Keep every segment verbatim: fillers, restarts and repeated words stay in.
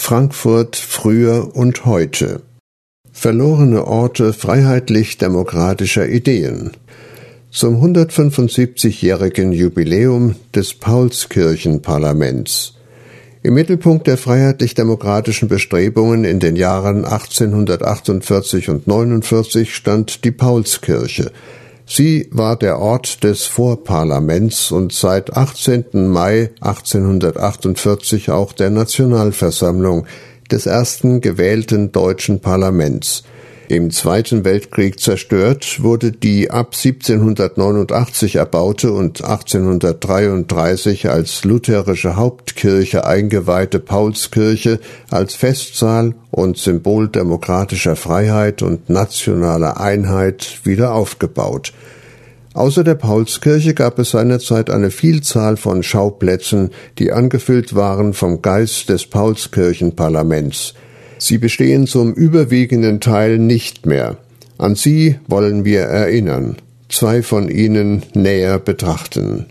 Frankfurt früher und heute. Verlorene Orte freiheitlich-demokratischer Ideen. Zum hundertfünfundsiebzigjährigen Jubiläum des Paulskirchenparlaments. Im Mittelpunkt der freiheitlich-demokratischen Bestrebungen in den Jahren achtzehnhundertachtundvierzig und neunundvierzig stand die Paulskirche. Sie war der Ort des Vorparlaments und seit achtzehnten Mai achtzehnhundertachtundvierzig auch der Nationalversammlung, des ersten gewählten deutschen Parlaments. Im Zweiten Weltkrieg zerstört wurde die ab siebzehnhundertneunundachtzig erbaute und achtzehnhundertdreiunddreißig als lutherische Hauptkirche eingeweihte Paulskirche als Festsaal und Symbol demokratischer Freiheit und nationaler Einheit wieder aufgebaut. Außer der Paulskirche gab es seinerzeit eine Vielzahl von Schauplätzen, die angefüllt waren vom Geist des Paulskirchenparlaments. Sie bestehen zum überwiegenden Teil nicht mehr. An sie wollen wir erinnern, zwei von ihnen näher betrachten.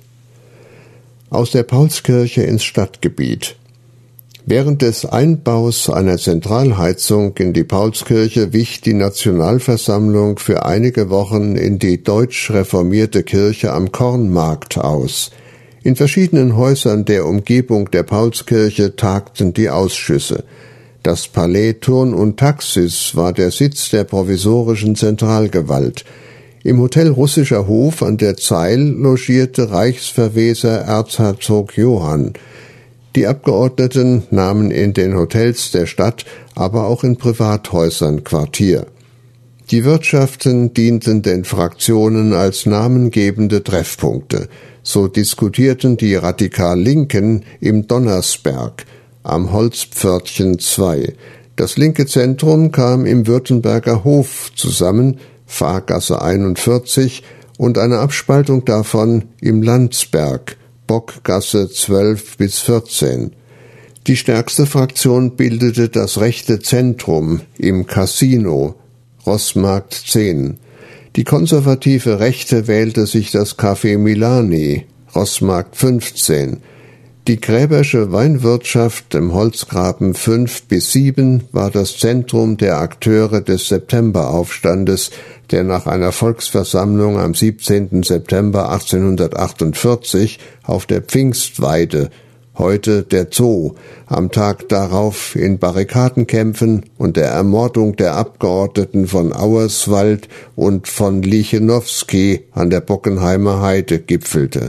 Aus der Paulskirche ins Stadtgebiet. Während des Einbaus einer Zentralheizung in die Paulskirche wich die Nationalversammlung für einige Wochen in die deutsch-reformierte Kirche am Kornmarkt aus. In verschiedenen Häusern der Umgebung der Paulskirche tagten die Ausschüsse. Das Palais Turn und Taxis war der Sitz der provisorischen Zentralgewalt. Im Hotel Russischer Hof an der Zeil logierte Reichsverweser Erzherzog Johann. Die Abgeordneten nahmen in den Hotels der Stadt, aber auch in Privathäusern Quartier. Die Wirtschaften dienten den Fraktionen als namengebende Treffpunkte. So diskutierten die Radikal-Linken im Donnersberg, am Holzpförtchen zwei. Das linke Zentrum kam im Württemberger Hof zusammen, Fahrgasse einundvierzig, und eine Abspaltung davon im Landsberg, Bockgasse zwölf bis vierzehn. Die stärkste Fraktion bildete das rechte Zentrum im Casino, Rossmarkt zehn. Die konservative Rechte wählte sich das Café Milani, Rossmarkt fünfzehn. Die Gräbersche Weinwirtschaft im Holzgraben fünf bis sieben war das Zentrum der Akteure des Septemberaufstandes, der nach einer Volksversammlung am siebzehnten September achtzehnhundertachtundvierzig auf der Pfingstweide, heute der Zoo, am Tag darauf in Barrikadenkämpfen und der Ermordung der Abgeordneten von Auerswald und von Lichenowski an der Bockenheimer Heide gipfelte.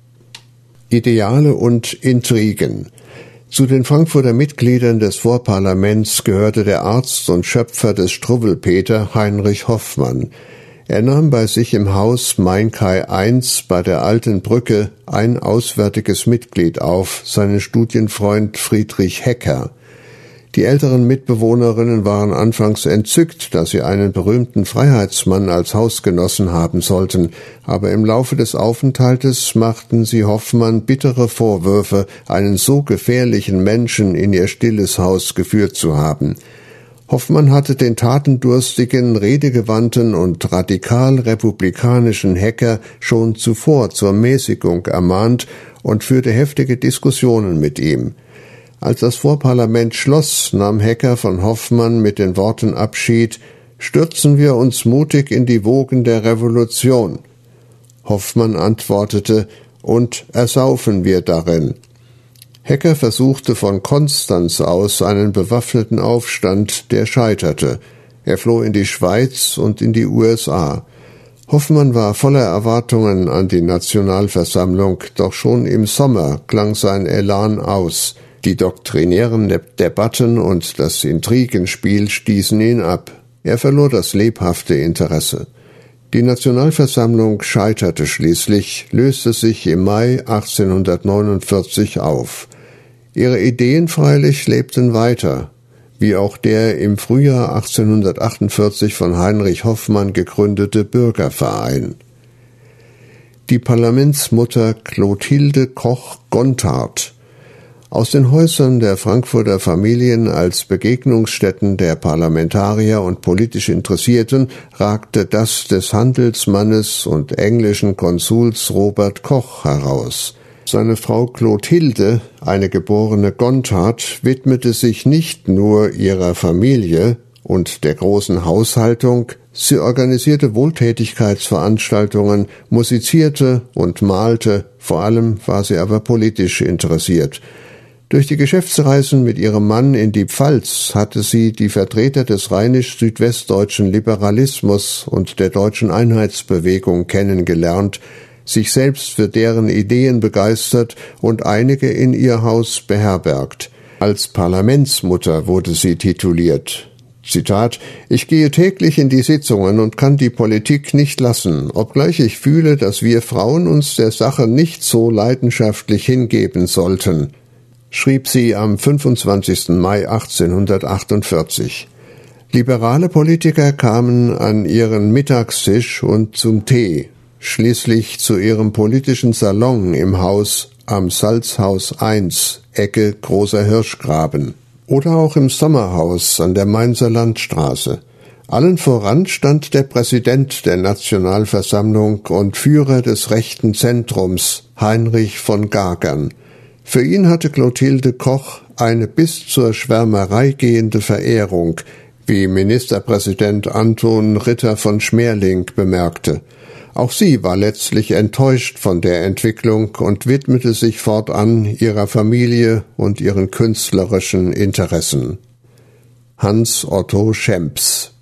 Ideale und Intrigen. Zu den Frankfurter Mitgliedern des Vorparlaments gehörte der Arzt und Schöpfer des Struwwelpeter Heinrich Hoffmann. Er nahm bei sich im Haus Mainkai eins bei der Alten Brücke ein auswärtiges Mitglied auf, seinen Studienfreund Friedrich Hecker. Die älteren Mitbewohnerinnen waren anfangs entzückt, dass sie einen berühmten Freiheitsmann als Hausgenossen haben sollten, aber im Laufe des Aufenthaltes machten sie Hoffmann bittere Vorwürfe, einen so gefährlichen Menschen in ihr stilles Haus geführt zu haben. Hoffmann hatte den tatendurstigen, redegewandten und radikal-republikanischen Hecker schon zuvor zur Mäßigung ermahnt und führte heftige Diskussionen mit ihm. Als das Vorparlament schloss, nahm Hecker von Hoffmann mit den Worten Abschied: »Stürzen wir uns mutig in die Wogen der Revolution.« Hoffmann antwortete: »Und ersaufen wir darin.« Hecker versuchte von Konstanz aus einen bewaffneten Aufstand, der scheiterte. Er floh in die Schweiz und in die U S A. Hoffmann war voller Erwartungen an die Nationalversammlung, doch schon im Sommer klang sein Elan aus. Die doktrinären Debatten und das Intrigenspiel stießen ihn ab. Er verlor das lebhafte Interesse. Die Nationalversammlung scheiterte schließlich, löste sich im Mai achtzehnhundertneunundvierzig auf. Ihre Ideen freilich lebten weiter, wie auch der im Frühjahr achtzehnhundertachtundvierzig von Heinrich Hoffmann gegründete Bürgerverein. Die Parlamentsmutter Clotilde Koch-Gontard. Aus den Häusern der Frankfurter Familien als Begegnungsstätten der Parlamentarier und politisch Interessierten ragte das des Handelsmannes und englischen Konsuls Robert Koch heraus. Seine Frau Clothilde, eine geborene Gontard, widmete sich nicht nur ihrer Familie und der großen Haushaltung, sie organisierte Wohltätigkeitsveranstaltungen, musizierte und malte, vor allem war sie aber politisch interessiert. Durch die Geschäftsreisen mit ihrem Mann in die Pfalz hatte sie die Vertreter des rheinisch-südwestdeutschen Liberalismus und der deutschen Einheitsbewegung kennengelernt, sich selbst für deren Ideen begeistert und einige in ihr Haus beherbergt. Als Parlamentsmutter wurde sie tituliert. Zitat: »Ich gehe täglich in die Sitzungen und kann die Politik nicht lassen, obgleich ich fühle, dass wir Frauen uns der Sache nicht so leidenschaftlich hingeben sollten«, schrieb sie am fünfundzwanzigsten Mai achtzehnhundertachtundvierzig. Liberale Politiker kamen an ihren Mittagstisch und zum Tee, schließlich zu ihrem politischen Salon im Haus am Salzhaus eins, Ecke Großer Hirschgraben, oder auch im Sommerhaus an der Mainzer Landstraße. Allen voran stand der Präsident der Nationalversammlung und Führer des rechten Zentrums, Heinrich von Gagern. Für ihn hatte Clothilde Koch eine bis zur Schwärmerei gehende Verehrung, wie Ministerpräsident Anton Ritter von Schmerling bemerkte. Auch sie war letztlich enttäuscht von der Entwicklung und widmete sich fortan ihrer Familie und ihren künstlerischen Interessen. Hans Otto Schemps.